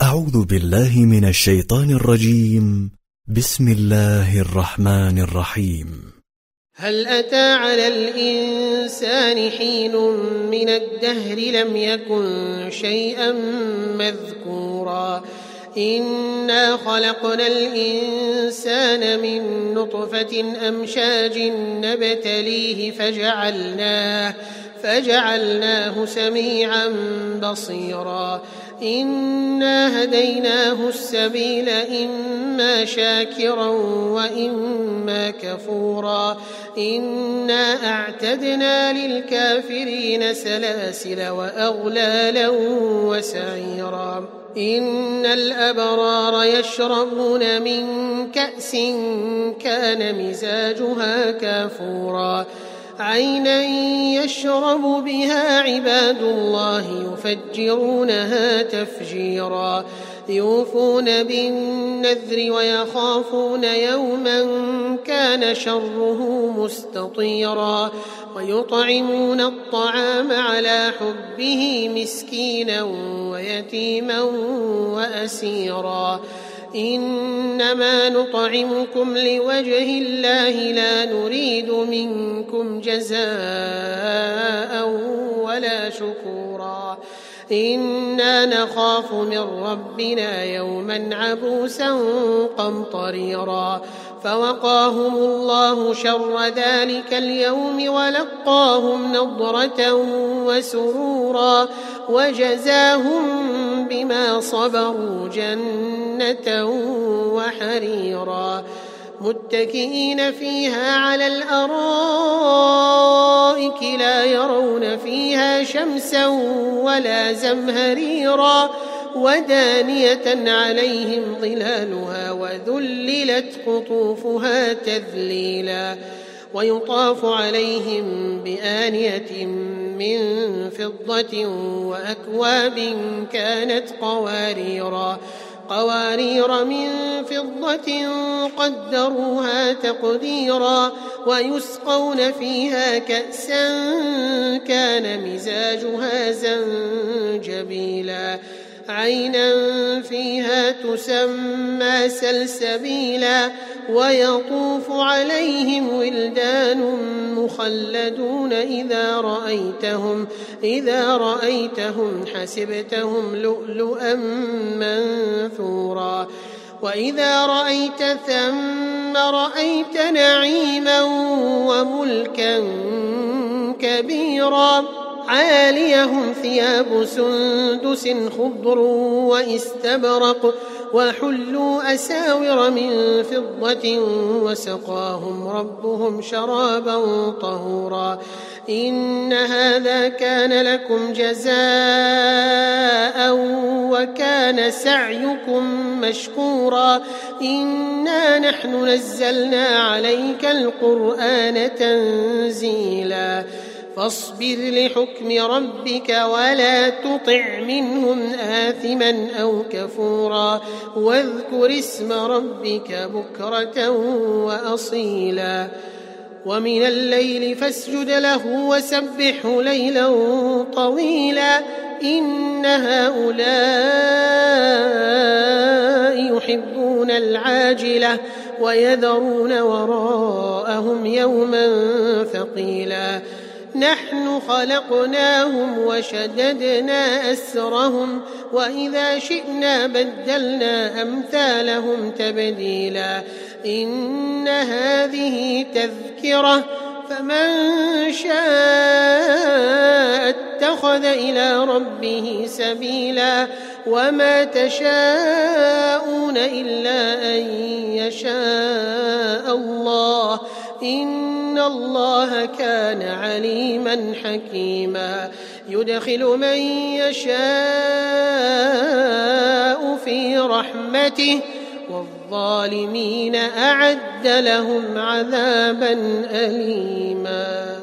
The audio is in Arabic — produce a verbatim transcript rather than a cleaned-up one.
أعوذ بالله من الشيطان الرجيم. بسم الله الرحمن الرحيم. هل أتى على الإنسان حين من الدهر لم يكن شيئا مذكورا إنا خلقنا الإنسان من نطفة أمشاج نبتليه فجعلناه, فجعلناه سميعا بصيرا إنا هديناه السبيل إما شاكرا وإما كفورا إنا أعتدنا للكافرين سلاسل وأغلالا وسعيرا إن الأبرار يشربون من كأس كان مزاجها كافورا عينا يشرب بها عباد الله يفجرونها تفجيرا يوفون بالنذر ويخافون يوما كان شره مستطيرا ويطعمون الطعام على حبه مسكينا ويتيما وأسيرا إنما نطعمكم لوجه الله لا نريد منكم جزاء ولا شكورا إنا نخاف من ربنا يوما عبوسا قمطريرا فوقاهم الله شر ذلك اليوم ولقاهم نضرة وسرورا وجزاهم بما صبروا جنة وحريرا متكئين فيها على الأرائك لا يرون فيها شمسا ولا زمهريرا ودانية عليهم ظلالها وذللت قطوفها تذليلا ويطاف عليهم بآنية من فضة وأكواب كانت قواريرا قوارير من فضة قدروها تقديرا ويسقون فيها كأسا كان مزاجها زنجبيلا عينا فيها تسمى سلسبيلا ويطوف عليهم ولدان مخلدون إذا رأيتهم, إذا رأيتهم حسبتهم لؤلؤا منثورا وإذا رأيت ثم رأيت نعيما وملكا كبيرا عاليهم ثياب سندس خضر واستبرق وحلوا أساور من فضة وسقاهم ربهم شرابا طهورا إن هذا كان لكم جزاء وكان سعيكم مشكورا إنا نحن نزلنا عليك القرآن تنزيلا فاصبر لحكم ربك ولا تطع منهم آثما أو كفورا واذكر اسم ربك بكرة وأصيلا ومن الليل فاسجد له وسبحه ليلا طويلا إن هؤلاء يحبون العاجلة ويذرون وراءهم يوما ثقيلا نحن خلقناهم وشددنا أسرهم وإذا شئنا بدلنا أمثالهم تبديلا إن هذه تذكرة فمن شاء اتخذ إلى ربه سبيلا وما تشاءون إلا أن يشاء الله إن الله كان عليما حكيما يدخل من يشاء في رحمته والظالمين أعد لهم عذابا أليما.